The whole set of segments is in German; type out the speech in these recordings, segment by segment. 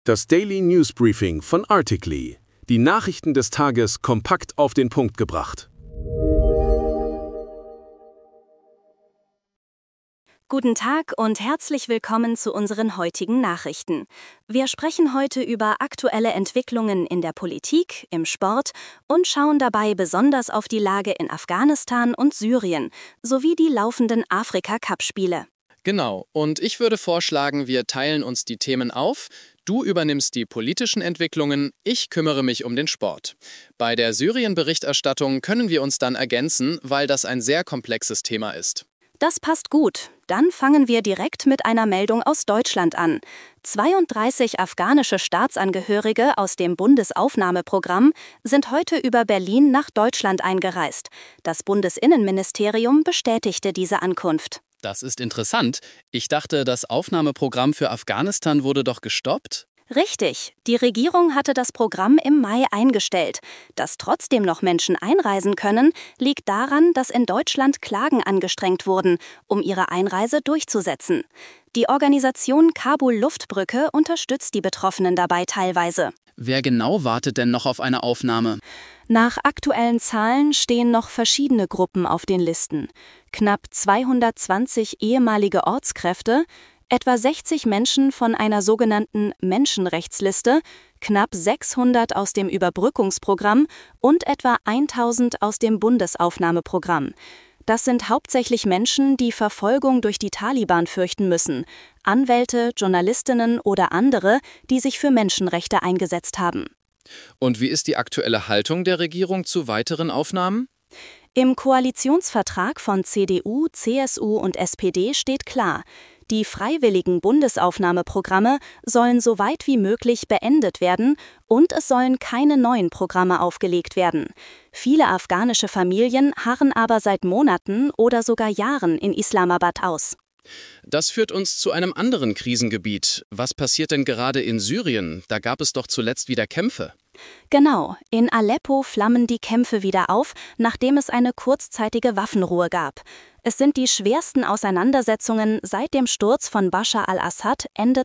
Das Daily News Briefing von Articly. Die Nachrichten des Tages kompakt auf den Punkt gebracht. Guten Tag und herzlich willkommen zu unseren heutigen Nachrichten. Wir sprechen heute über aktuelle Entwicklungen in der Politik, im Sport und schauen dabei besonders auf die Lage in Afghanistan und Syrien sowie die laufenden Afrika-Cup-Spiele. Genau, und ich würde vorschlagen, wir teilen uns die Themen auf. Du übernimmst die politischen Entwicklungen, ich kümmere mich um den Sport. Bei der Syrien-Berichterstattung können wir uns dann ergänzen, weil das ein sehr komplexes Thema ist. Das passt gut. Dann fangen wir direkt mit einer Meldung aus Deutschland an. 32 afghanische Staatsangehörige aus dem Bundesaufnahmeprogramm sind heute über Berlin nach Deutschland eingereist. Das Bundesinnenministerium bestätigte diese Ankunft. Das ist interessant. Ich dachte, das Aufnahmeprogramm für Afghanistan wurde doch gestoppt? Richtig, die Regierung hatte das Programm im Mai eingestellt. Dass trotzdem noch Menschen einreisen können, liegt daran, dass in Deutschland Klagen angestrengt wurden, um ihre Einreise durchzusetzen. Die Organisation Kabul Luftbrücke unterstützt die Betroffenen dabei teilweise. Wer genau wartet denn noch auf eine Aufnahme? Nach aktuellen Zahlen stehen noch verschiedene Gruppen auf den Listen. Knapp 220 ehemalige Ortskräfte, etwa 60 Menschen von einer sogenannten Menschenrechtsliste, knapp 600 aus dem Überbrückungsprogramm und etwa 1000 aus dem Bundesaufnahmeprogramm. Das sind hauptsächlich Menschen, die Verfolgung durch die Taliban fürchten müssen, Anwälte, Journalistinnen oder andere, die sich für Menschenrechte eingesetzt haben. Und wie ist die aktuelle Haltung der Regierung zu weiteren Aufnahmen? Im Koalitionsvertrag von CDU, CSU und SPD steht klar: Die freiwilligen Bundesaufnahmeprogramme sollen so weit wie möglich beendet werden und es sollen keine neuen Programme aufgelegt werden. Viele afghanische Familien harren aber seit Monaten oder sogar Jahren in Islamabad aus. Das führt uns zu einem anderen Krisengebiet. Was passiert denn gerade in Syrien? Da gab es doch zuletzt wieder Kämpfe. Genau, in Aleppo flammen die Kämpfe wieder auf, nachdem es eine kurzzeitige Waffenruhe gab. Es sind die schwersten Auseinandersetzungen seit dem Sturz von Bashar al-Assad Ende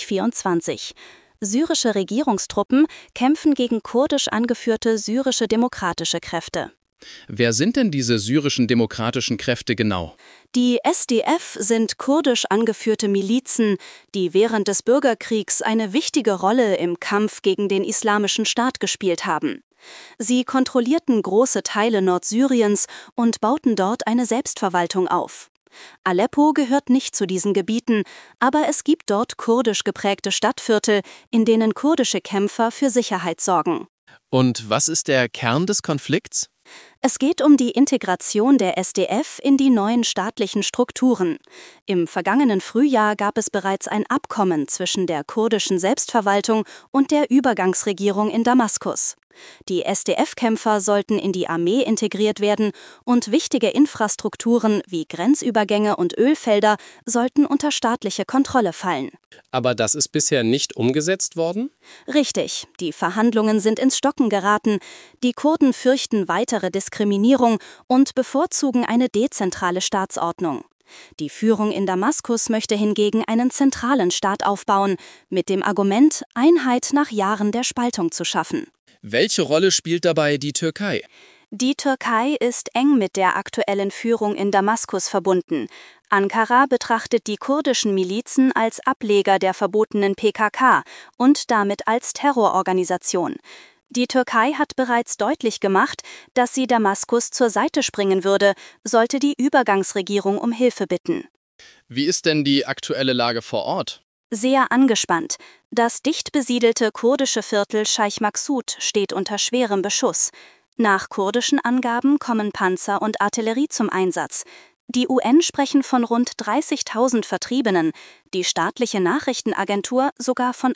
2024. Syrische Regierungstruppen kämpfen gegen kurdisch angeführte syrische demokratische Kräfte. Wer sind denn diese syrischen demokratischen Kräfte genau? Die SDF sind kurdisch angeführte Milizen, die während des Bürgerkriegs eine wichtige Rolle im Kampf gegen den Islamischen Staat gespielt haben. Sie kontrollierten große Teile Nordsyriens und bauten dort eine Selbstverwaltung auf. Aleppo gehört nicht zu diesen Gebieten, aber es gibt dort kurdisch geprägte Stadtviertel, in denen kurdische Kämpfer für Sicherheit sorgen. Und was ist der Kern des Konflikts? Es geht um die Integration der SDF in die neuen staatlichen Strukturen. Im vergangenen Frühjahr gab es bereits ein Abkommen zwischen der kurdischen Selbstverwaltung und der Übergangsregierung in Damaskus. Die SDF-Kämpfer sollten in die Armee integriert werden und wichtige Infrastrukturen wie Grenzübergänge und Ölfelder sollten unter staatliche Kontrolle fallen. Aber das ist bisher nicht umgesetzt worden? Richtig, die Verhandlungen sind ins Stocken geraten. Die Kurden fürchten weitere Diskriminierung und bevorzugen eine dezentrale Staatsordnung. Die Führung in Damaskus möchte hingegen einen zentralen Staat aufbauen, mit dem Argument, Einheit nach Jahren der Spaltung zu schaffen. Welche Rolle spielt dabei die Türkei? Die Türkei ist eng mit der aktuellen Führung in Damaskus verbunden. Ankara betrachtet die kurdischen Milizen als Ableger der verbotenen PKK und damit als Terrororganisation. Die Türkei hat bereits deutlich gemacht, dass sie Damaskus zur Seite springen würde, sollte die Übergangsregierung um Hilfe bitten. Wie ist denn die aktuelle Lage vor Ort? Sehr angespannt. Das dicht besiedelte kurdische Viertel Scheich Maksud steht unter schwerem Beschuss. Nach kurdischen Angaben kommen Panzer und Artillerie zum Einsatz. Die UN sprechen von rund 30.000 Vertriebenen, die staatliche Nachrichtenagentur sogar von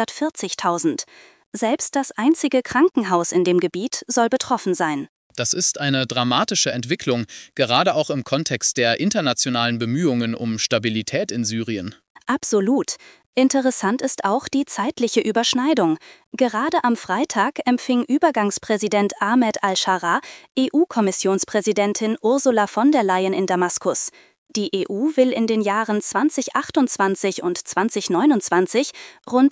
140.000. Selbst das einzige Krankenhaus in dem Gebiet soll betroffen sein. Das ist eine dramatische Entwicklung, gerade auch im Kontext der internationalen Bemühungen um Stabilität in Syrien. Absolut. Interessant ist auch die zeitliche Überschneidung. Gerade am Freitag empfing Übergangspräsident Ahmed al-Sharaa EU-Kommissionspräsidentin Ursula von der Leyen in Damaskus. Die EU will in den Jahren 2028 und 2029 rund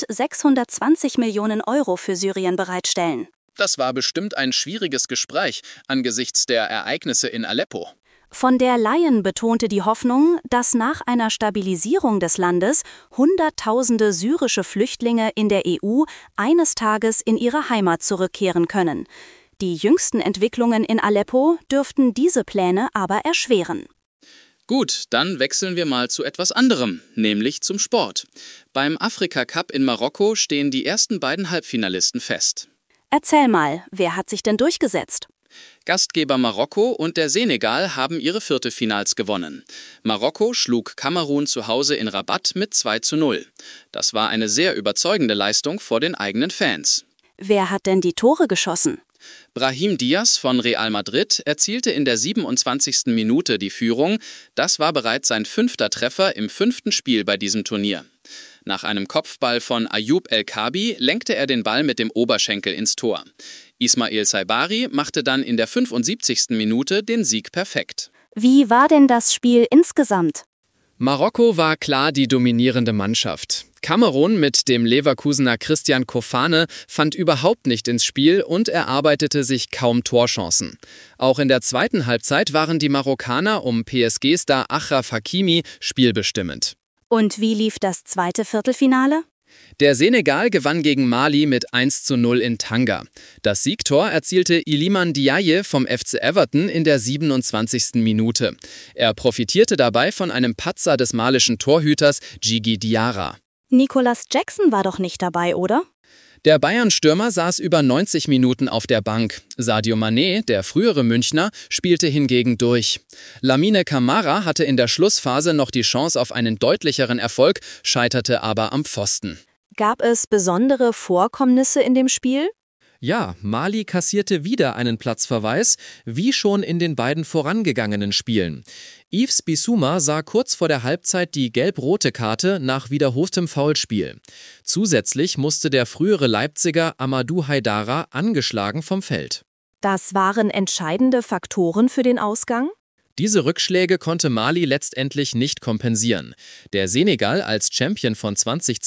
620 Millionen Euro für Syrien bereitstellen. Das war bestimmt ein schwieriges Gespräch angesichts der Ereignisse in Aleppo. Von der Leyen betonte die Hoffnung, dass nach einer Stabilisierung des Landes Hunderttausende syrische Flüchtlinge in der EU eines Tages in ihre Heimat zurückkehren können. Die jüngsten Entwicklungen in Aleppo dürften diese Pläne aber erschweren. Gut, dann wechseln wir mal zu etwas anderem, nämlich zum Sport. Beim Afrika-Cup in Marokko stehen die ersten beiden Halbfinalisten fest. Erzähl mal, wer hat sich denn durchgesetzt? Gastgeber Marokko und der Senegal haben ihre Viertelfinals gewonnen. Marokko schlug Kamerun zu Hause in Rabat mit 2:0. Das war eine sehr überzeugende Leistung vor den eigenen Fans. Wer hat denn die Tore geschossen? Brahim Diaz von Real Madrid erzielte in der 27. Minute die Führung. Das war bereits sein 5. Treffer im 5. Spiel bei diesem Turnier. Nach einem Kopfball von Ayoub El Kabi lenkte er den Ball mit dem Oberschenkel ins Tor. Ismail Saibari machte dann in der 75. Minute den Sieg perfekt. Wie war denn das Spiel insgesamt? Marokko war klar die dominierende Mannschaft. Kamerun mit dem Leverkusener Christian Kofane fand überhaupt nicht ins Spiel und erarbeitete sich kaum Torchancen. Auch in der zweiten Halbzeit waren die Marokkaner um PSG-Star Achraf Hakimi spielbestimmend. Und wie lief das zweite Viertelfinale? Der Senegal gewann gegen Mali mit 1:0 in Tanga. Das Siegtor erzielte Iliman Ndiaye vom FC Everton in der 27. Minute. Er profitierte dabei von einem Patzer des malischen Torhüters Djigui Diarra. Nicolas Jackson war doch nicht dabei, oder? Der Bayern-Stürmer saß über 90 Minuten auf der Bank. Sadio Mané, der frühere Münchner, spielte hingegen durch. Lamine Camara hatte in der Schlussphase noch die Chance auf einen deutlicheren Erfolg, scheiterte aber am Pfosten. Gab es besondere Vorkommnisse in dem Spiel? Ja, Mali kassierte wieder einen Platzverweis, wie schon in den beiden vorangegangenen Spielen. Yves Bissouma sah kurz vor der Halbzeit die gelb-rote Karte nach wiederholtem Foulspiel. Zusätzlich musste der frühere Leipziger Amadou Haidara angeschlagen vom Feld. Das waren entscheidende Faktoren für den Ausgang? Diese Rückschläge konnte Mali letztendlich nicht kompensieren. Der Senegal als Champion von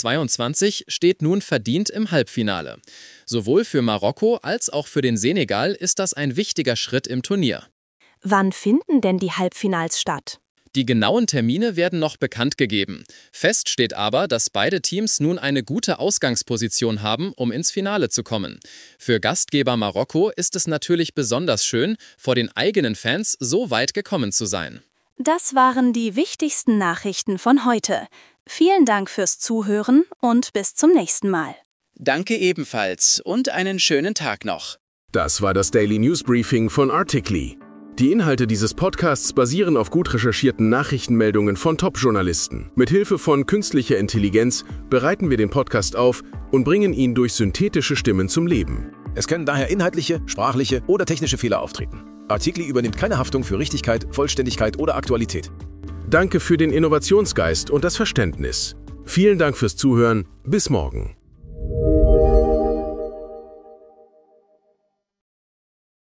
2022 steht nun verdient im Halbfinale. Sowohl für Marokko als auch für den Senegal ist das ein wichtiger Schritt im Turnier. Wann finden denn die Halbfinals statt? Die genauen Termine werden noch bekannt gegeben. Fest steht aber, dass beide Teams nun eine gute Ausgangsposition haben, um ins Finale zu kommen. Für Gastgeber Marokko ist es natürlich besonders schön, vor den eigenen Fans so weit gekommen zu sein. Das waren die wichtigsten Nachrichten von heute. Vielen Dank fürs Zuhören und bis zum nächsten Mal. Danke ebenfalls und einen schönen Tag noch. Das war das Daily News Briefing von Articly. Die Inhalte dieses Podcasts basieren auf gut recherchierten Nachrichtenmeldungen von Top-Journalisten. Mit Hilfe von künstlicher Intelligenz bereiten wir den Podcast auf und bringen ihn durch synthetische Stimmen zum Leben. Es können daher inhaltliche, sprachliche oder technische Fehler auftreten. Articly übernimmt keine Haftung für Richtigkeit, Vollständigkeit oder Aktualität. Danke für den Innovationsgeist und das Verständnis. Vielen Dank fürs Zuhören. Bis morgen.